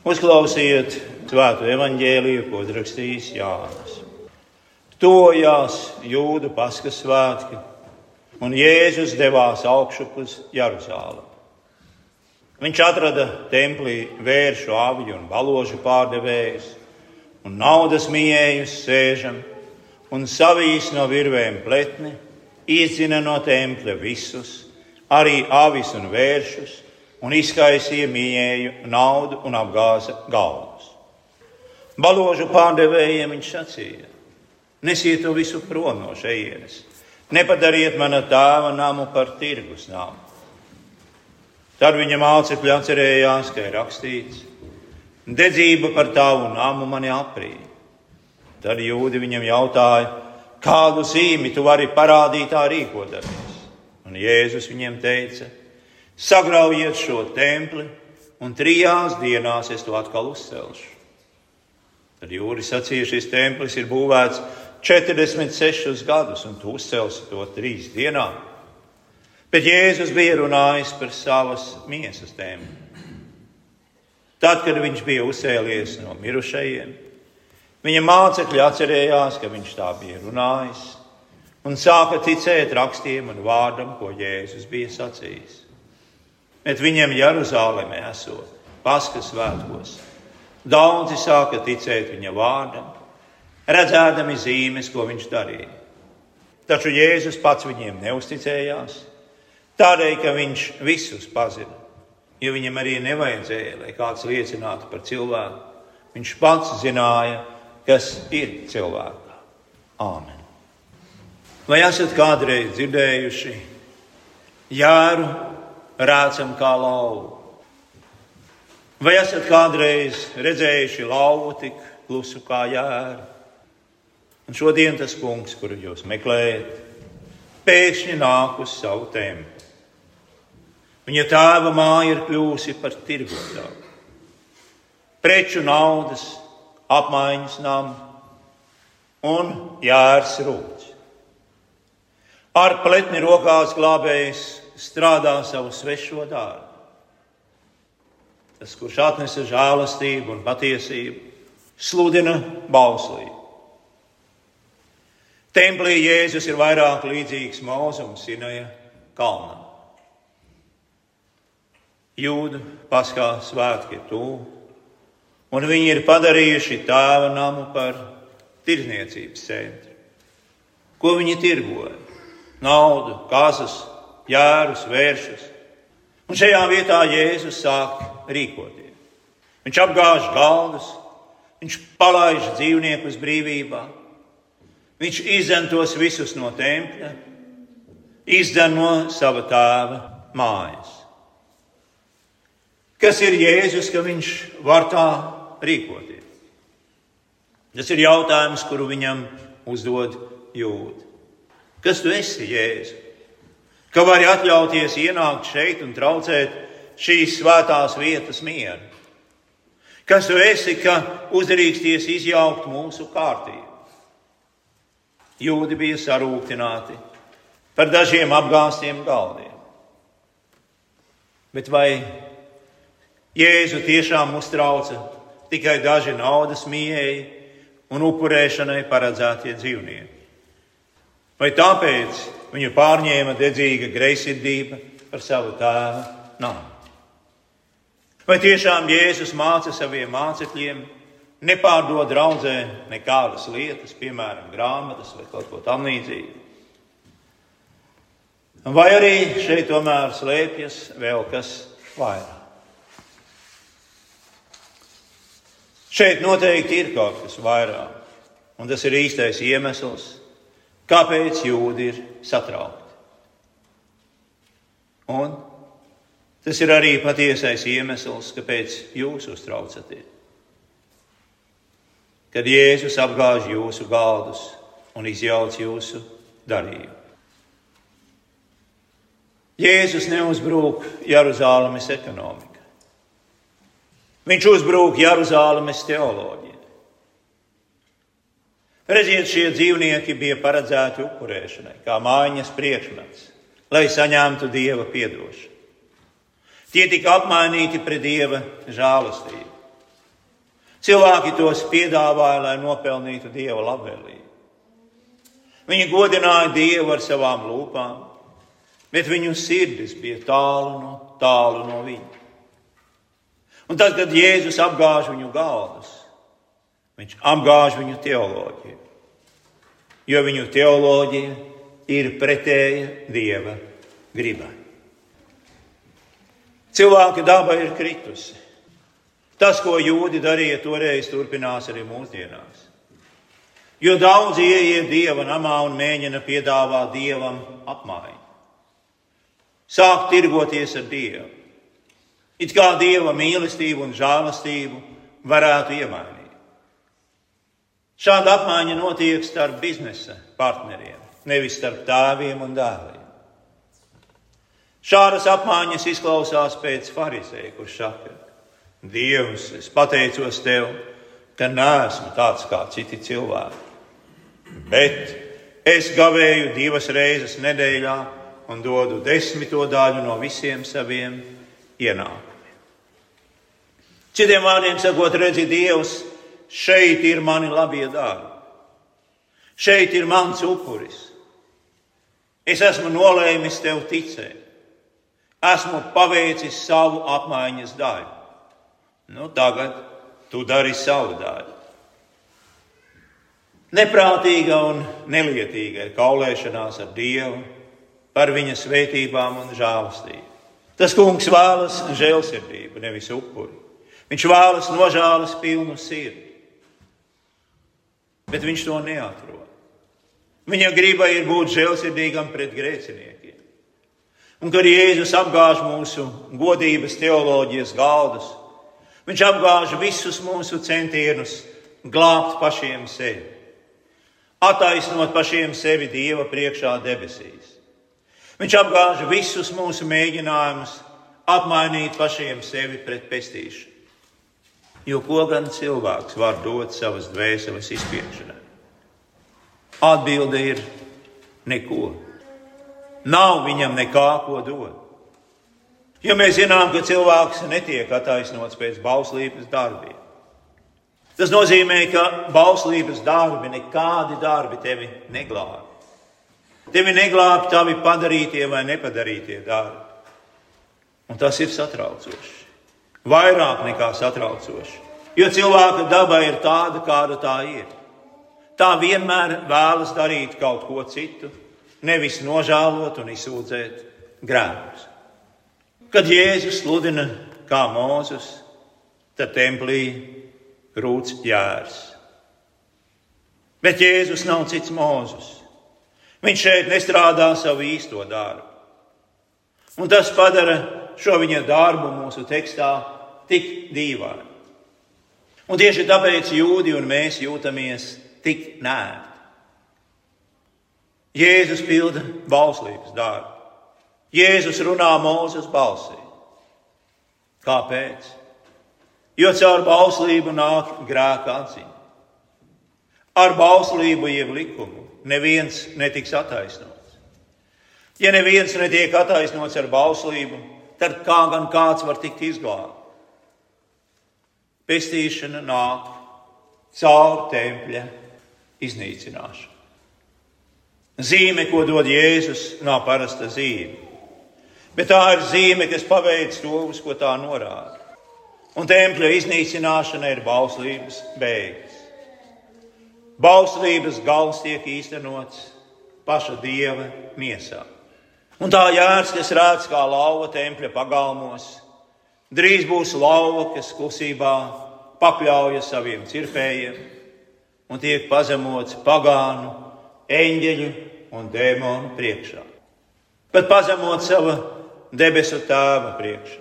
Uzklausiet svēto evaņģēliju, ko rakstījis Jānis. Tojās Jūdu Paskas svētki, un Jēzus devās augšup uz Jeruzalemi. Viņš atrada templī vēršu, avju un baložu pārdevējus un naudas mijējus sēžam un savīs no virvēm pletni, izdzina no tempļa visus, arī avis un vēršus, un izkaisīja mijēju naudu un apgāza galvas. Baložu pārdevējiem viņš sacīja: nesiet to visu prom no šejienes, nepadariet mana tēva namu par tirgus namu. Tad viņa mācekļi atcerējās, ka ir rakstīts: dedzība par tavu namu mani aprīja. Tad jūdi viņam jautāja: kādu zīmi tu vari parādīt tā rīkodamies? Un Jēzus viņiem teica: sagraujiet šo templi, un 3 dienās es to atkal uzcelšu. Tad jūdi sacīja: šis templis ir būvēts 46 gadus, un tu uzcelsi to 3 dienās. Bet Jēzus bija runājis par savas miesas templi. Tad, kad viņš bija uzcēlies no mirušajiem, viņa mācekļi atcerējās, ka viņš tā bija runājis, un sāka ticēt rakstiem un vārdam, ko Jēzus bija sacījis. Bet viņam Jeruzalemē esot Paskas svētkos, daudzi sāka ticēt viņa vārdam, redzēdami zīmes, ko viņš darīja. Taču Jēzus pats viņiem neusticējās, tādēļ, ka viņš visus pazina, jo viņam arī nevajadzēja, lai kāds liecinātu par cilvēku. Viņš pats zināja, kas ir cilvēkā. Āmen. Vai esat kādreiz dzirdējuši: jēru rēcam kā lauvu? Vai esat kādreiz redzējuši lauvu tik klusu kā jēru? Un šodien tas kungs, kuru jūs meklējat, pēkšņi nāk uz savu templi. Viņa tēva māja ir kļūsi par tirgotāju. Preču, naudas, apmaiņas namu un jērs rūts. Ar pletni rokās glābējs strādā savu svešo darbu. Tas, kurš atnesa žēlastību un patiesību, sludina bauslību. Templī Jēzus ir vairāk līdzīgs Mūzum Sinaja kalnam. Jūdu Paskā svētki ir tuvu, un viņi ir padarījuši tēva namu par tirdzniecības centru. Ko viņi tirgoja? Naudu, kazas, jērus, vēršus. Un šajā vietā Jēzus sāk rīkoties. Viņš apgāž galdus, viņš palaiž dzīvniekus brīvībā, viņš izdzen tos visus no tempļa, izdzen no sava tēva mājas. Kas ir Jēzus, ka viņš var tā rīkoties? Tas ir jautājums, kuru viņam uzdod jūdi. Kas tu esi, Jēzu? Ka vari atļauties ienākt šeit un traucēt šīs svētās vietas mieru? Kas tu esi, ka uzdrīksties izjaukt mūsu kārtību? Jūdi bija sarūktināti par dažiem apgāstiem galdiem. Bet vai Jēzu tiešām uztrauca tikai daži naudas mījēji un upurēšanai paredzētie dzīvnieki? Vai tāpēc viņu pārņēma dedzīga greizsirdība par savu tēva namu? Vai tiešām Jēzus māca saviem mācekļiem nepārdod draudzē nekādas lietas, piemēram, grāmatas vai kaut ko tam līdzīgu? Vai arī šeit tomēr slēpjas vēl kas vairāk? Šeit noteikti ir kaut kas vairāk, un tas ir īstais iemesls, kāpēc jūdi ir satraukti. Un tas ir arī patiesais iemesls, kāpēc jūs uztraucaties. Kad Jēzus apgāž jūsu galdus un izjauc jūsu darījumu. Jēzus neuzbrūk Jeruzalemes ekonomikai. Viņš uzbrūk Jeruzalemes teoloģijai. Redziet, šie dzīvnieki bija paredzēti upurēšanai, kā mājiņas priekšmets, lai saņemtu Dieva piedošanu. Tie tika apmainīti pret Dieva žēlastību. Cilvēki tos piedāvāja, lai nopelnītu Dieva labvēlību. Viņi godināja Dievu ar savām lūpām, bet viņu sirdis bija tālu no viņa. Un tad, kad Jēzus apgāž viņu galdus, viņš apgāž viņu teoloģiju, jo viņu teoloģija ir pretēja Dieva gribai. Cilvēka daba ir kritusi. Tas, ko jūdi darīja toreiz, turpinās arī mūsdienās. Jo daudzi ieiet Dieva namā un mēģina piedāvāt Dievam apmaiņu. Sāk tirgoties ar Dievu. It kā Dieva mīlestību un žēlastību varētu iemainīt. Šāda apmaiņa notiek starp biznesa partneriem, nevis starp tēviem un dēliem. Šādas apmaiņas izklausās pēc farizēja, kurš saka: Dievs, es pateicos tev, ka neesmu tāds kā citi cilvēki, bet es gavēju 2 reizes nedēļā un dodu 10% no visiem saviem ienākumiem. Citiem vārdiem sakot, redzi, Dievs, šeit ir mani labie darbi. Šeit ir mans upuris. Es esmu nolēmis tev ticēt. Esmu paveicis savu apmaiņas daļu. Tagad tu dari savu daļu. Neprātīga un nelietīga ir kaulēšanās ar Dievu par viņa svētībām un žēlastību. Tas kungs vēlas žēlsirdību, nevis upuri. Viņš vēlas nožēlas pilnu sirdi. Bet viņš to neatrod. Viņa griba ir būt žēlsirdīgam pret grēciniekiem. Un kad Jēzus apgāž mūsu godības teoloģijas galdus, viņš apgāž visus mūsu centienus glābt pašiem sevi, attaisnot pašiem sevi Dieva priekšā debesīs. Viņš apgāž visus mūsu mēģinājumus apmainīt pašiem sevi pret pestīšanu. Jo ko gan cilvēks var dot savas dvēseles izpiešanai? Atbilde ir neko. Nav viņam nekā, ko dot. Jo mēs zinām, ka cilvēks netiek attaisnots pēc bauslības darbiem. Tas nozīmē, ka bauslības darbi, nekādi darbi tevi neglābi. Tevi neglābi tavi padarītie vai nepadarītie darbi. Un tas ir satraucoši. Vairāk nekā satraucoši. Jo cilvēka daba ir tāda, kāda tā ir. Tā vienmēr vēlas darīt kaut ko citu, nevis nožēlot un izsūdzēt grēkus. Kad Jēzus sludina kā Mūzes, tad templī rūc jērs. Bet Jēzus nav cits Mūzes. Viņš šeit nestrādā savu īsto darbu. Un tas padara šo viņa darbu mūsu tekstā tik dīvaini. Un tieši tāpēc jūdi un mēs jūtamies tik nērti. Jēzus pilda bauslības darbu. Jēzus runā Mūzes balsī. Kāpēc? Jo caur bauslību nāk grēka atziņa. Ar bauslību jeb likumu neviens netiks attaisnots. Ja neviens netiek attaisnots ar bauslību, tad kā gan kāds var tikt izglābts? Pestīšana nāk caur tempļa iznīcināšanu. Zīme, ko dod Jēzus, nav parasta zīme. Bet tā ir zīme, kas paveic to, uz ko tā norāda. Un tempļa iznīcināšana ir bauslības beigas. Bauslības gals tiek īstenots paša Dieva miesā. Un tā jērs, kas rādz kā lauva tempļa pagalmos, drīz būs lauva, kas klusībā pakļaujas saviem cirpējiem un tiek pazemots pagānu, eņģeļu un dēmonu priekšā. Pat pazemot sava debesu tēva priekšā.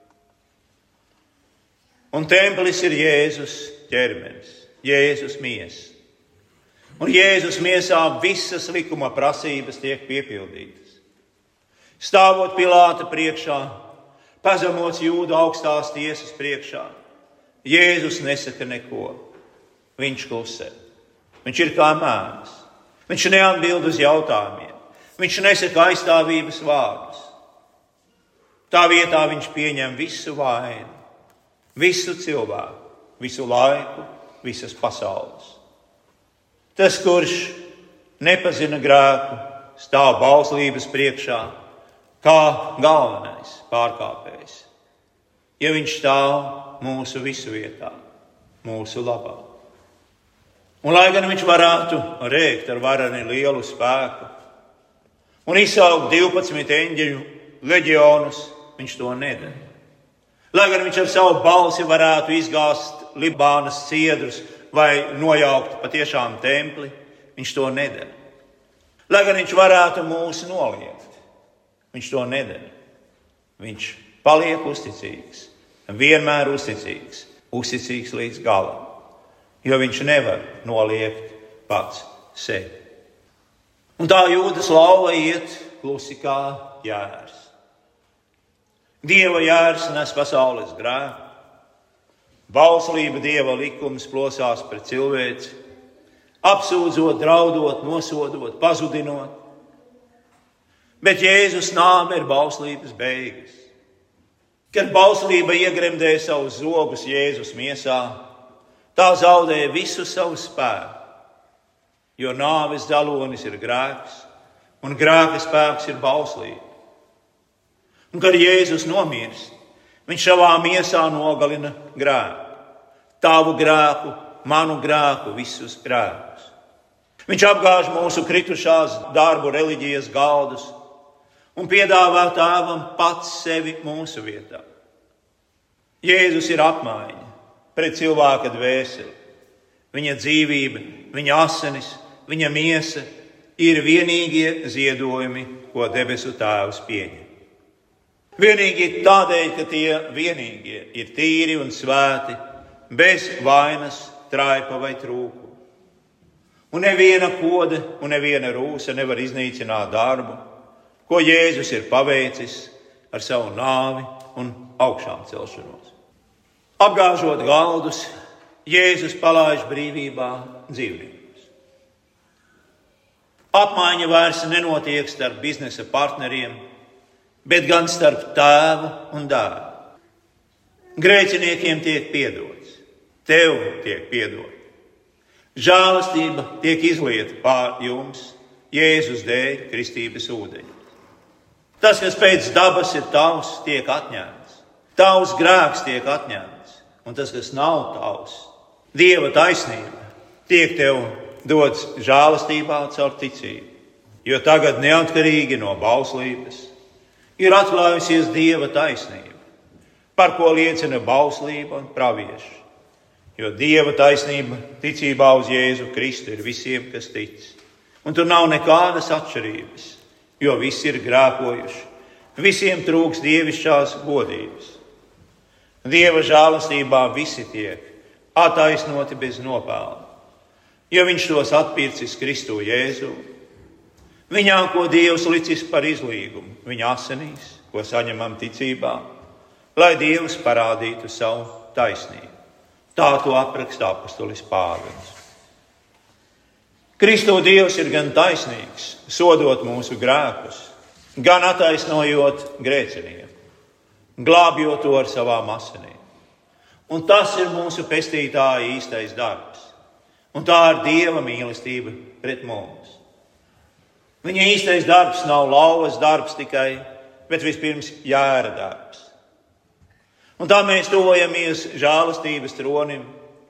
Un templis ir Jēzus ķermenis, Jēzus miesa. Un Jēzus miesā visas likuma prasības tiek piepildītas. Stāvot Pilāta priekšā, pazemots Jūdu augstās tiesas priekšā, Jēzus nesaka neko. Viņš klusē. Viņš ir kā mēms. Viņš neatbild uz jautājumiem. Viņš nesaka aizstāvības vārdus. Tā vietā viņš pieņem visu vainu, visu cilvēku, visu laiku, visas pasaules. Tas, kurš nepazina grēku, stāv bauslības priekšā kā galvenais pārkāpējs, ja viņš stāv mūsu visu vietā, mūsu labā. Un lai gan viņš varētu rēkt ar vareni lielu spēku un izsaukt 12 eņģeļu leģionus, viņš to nedara. Lai gan viņš ar savu balsi varētu izgāzt Libānas ciedrus vai nojaukt patiešām templi, viņš to nedara. Lai gan viņš varētu mūs noliegt, viņš to nedara. Viņš paliek uzticīgs, vienmēr uzticīgs līdz galam, jo viņš nevar noliegt pats sevi. Un tā Jūdas lauva iet klusi kā jērs. Dieva jērs nes pasaules grēku, bauslība Dieva likums plosās pret cilvēci, apsūdzot, draudot, nosodot, pazudinot. Bet Jēzus nāve ir bauslības beigas. Kad bauslība iegremdēja savus zogus Jēzus miesā, tā zaudēja visu savu spēku, jo nāves dalonis ir grēks, un grēka spēks ir bauslība. Un kad Jēzus nomirst, viņš savā miesā nogalina grēku, tavu grēku, manu grēku, visus grēkus. Viņš apgāž mūsu kritušās darbu reliģijas galdus un piedāvā Tēvam pats sevi mūsu vietā. Jēzus ir apmaiņa pret cilvēka dvēseli. Viņa dzīvība, viņa asinis, viņa miesa ir vienīgie ziedojumi, ko debesu Tēvs pieņem. Vienīgi tādēļ, ka tie vienīgie ir tīri un svēti, bez vainas, traipa vai trūkuma. Un neviena kode un neviena rūsa nevar iznīcināt darbu, ko Jēzus ir paveicis ar savu nāvi un augšām celšanos. Apgāžot galdus, Jēzus palaiž brīvībā dzīvniekus. Apmaiņa vairs nenotiek starp biznesa partneriem, bet gan starp tēvu un dēlu. Grēciniekiem tiek piedots, tev tiek piedot. Žēlastība tiek izlieta pār jums Jēzus dēļ kristības ūdeņos. Tas, kas pēc dabas ir tavs, tiek atņemts. Tavs grēks tiek atņemts, un tas, kas nav tavs, Dieva taisnība, tiek tev dots žēlastībā caur ticību, jo tagad neatkarīgi no bauslības ir atklājusies Dieva taisnība, par ko liecina bauslība un pravieši. Jo Dieva taisnība ticībā uz Jēzu Kristu ir visiem, kas tic. Un tur nav nekādas atšķirības, jo visi ir grēkojuši. Visiem trūks dievišķās godības. Dieva žēlastībā visi tiek attaisnoti bez nopelna, jo viņš tos atpircis Kristu Jēzu. Viņā, ko Dievs licis par izlīgumu, viņa asinīs, ko saņemam ticībā, lai Dievs parādītu savu taisnību. Tā to apraksta apostolis Pāvils. Kristu Dievs ir gan taisnīgs, sodot mūsu grēkus, gan attaisnojot grēcinieku, glābjot to ar savām asinīm. Un tas ir mūsu pestītāja īstais darbs. Un tā ir Dieva mīlestība pret mums. Viņa īstais darbs nav lauvas darbs tikai, bet vispirms jēra darbs. Un tā mēs tuvojamies žēlastības tronim,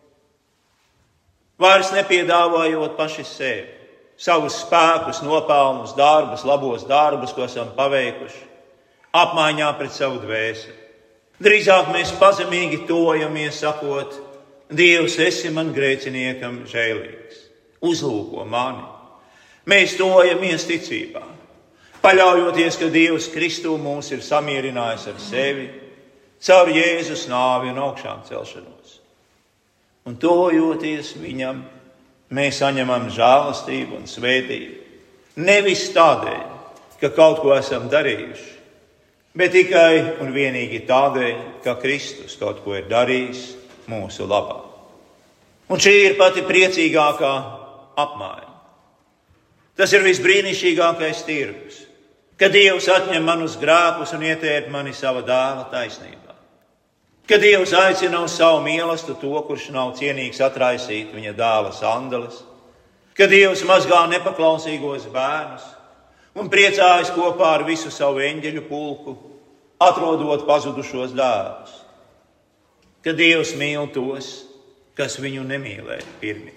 vairs nepiedāvājot paši sevi, savus spēkus, nopelnus, darbus, labos darbus, ko esam paveikuši, apmaiņā pret savu dvēseli. Drīzāk mēs pazemīgi tuvojamies, sakot, Dievs, esi man grēciniekam žēlīgs, uzlūko mani. Mēs tuvojamies ticībā, paļaujoties, ka Dievs Kristu mūs ir samierinājis ar sevi, caur Jēzus nāvi un augšām celšanos. Un tuvojoties viņam, mēs saņemam žēlastību un svētību. Nevis tādēļ, ka kaut ko esam darījuši, bet tikai un vienīgi tādēļ, ka Kristus kaut ko ir darījis mūsu labā. Un šī ir pati priecīgākā apmaiņa. Tas ir visbrīnišķīgākais tirgus, kad Dievs atņem manus grēkus un ietērp mani sava dēla taisnībā. Ka Dievs aicina uz savu mīlestību to, kurš nav cienīgs atraisīt viņa dēla sandales. Ka Dievs mazgā nepaklausīgos bērnus un priecājas kopā ar visu savu eņģeļu pulku, atrodot pazudušos dēlus. Ka Dievs mīl tos, kas viņu nemīlēja pirmi.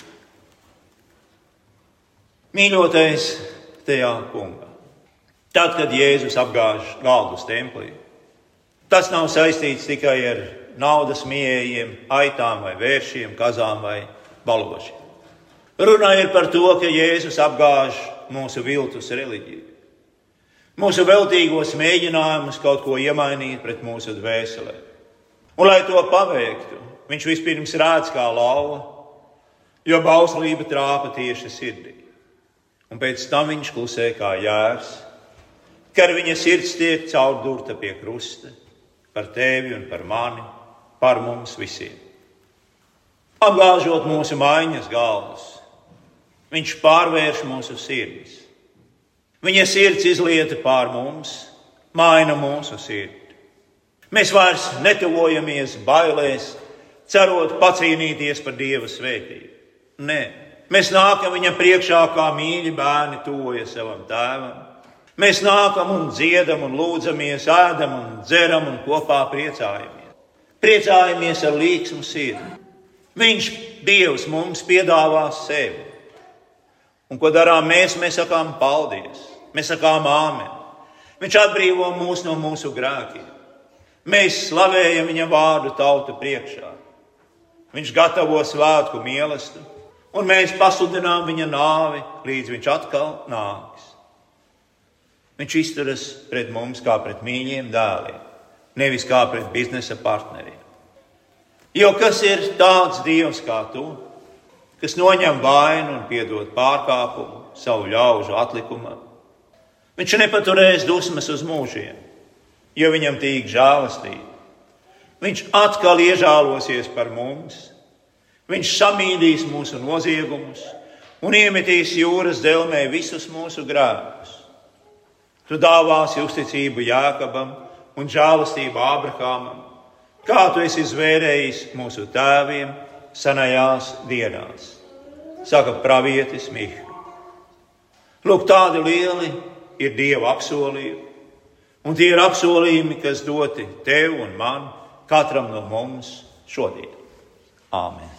Mīļotais tajā kungā. Tad, kad Jēzus apgāž galdus templī, tas nav saistīts tikai ar naudas mījējiem, aitām vai vēršiem, kazām vai baložiem. Runa ir par to, ka Jēzus apgāž mūsu viltus reliģiju, mūsu veltīgos mēģinājumus kaut ko iemainīt pret mūsu dvēselēm. Un, lai to paveiktu, viņš vispirms rādz kā lauva, jo bauslība trāpa tieši sirdī. Un pēc tam viņš klusē kā jērs, kad viņa sirds tiek caurdurta pie krusta, par tevi un par mani, par mums visiem. Apgāžot mūsu maiņas galvas, viņš pārvērš mūsu sirdis. Viņa sirds izlieta pār mums, maina mūsu sirdi. Mēs vairs netuvojamies bailēs, cerot pacīnīties par Dieva svētību. Nē, mēs nākam viņam priekšā kā mīļi bērni tuvojas savam tēvam. Mēs nākam un dziedam un lūdzamies, ēdam un dzeram un kopā priecājamies. Priecājamies ar līksmu sirdi. Viņš, Dievs, mums piedāvā sevi. Un ko darām mēs? Mēs sakām paldies. Mēs sakām āmen. Viņš atbrīvo mūs no mūsu grēkiem. Mēs slavējam viņa vārdu tautu priekšā. Viņš gatavo svētku mīlestību, un mēs pasludinām viņa nāvi, līdz viņš atkal nāks. Viņš izturas pret mums kā pret mīļiem dēliem, nevis kā pret biznesa partneriem. Jo kas ir tāds Dievs kā tu, kas noņem vainu un piedod pārkāpumu savu ļaužu atlikumam? Viņš nepaturēs dusmas uz mūžiem, jo viņam tīk žēlastība. Viņš atkal iežālosies par mums. Viņš samīdīs mūsu noziegumus un iemetīs jūras delmē visus mūsu grēkus. Tu dāvāsi uzticību Jākabam un žēlastību Ābrahamam, kā tu esi zvērējis mūsu tēviem senajās dienās, saka pravietis Mihra. Lūk, tādi lieli ir Dieva apsolījumi. Un tie ir apsolījumi, kas doti tev un man, katram no mums šodien. Āmen.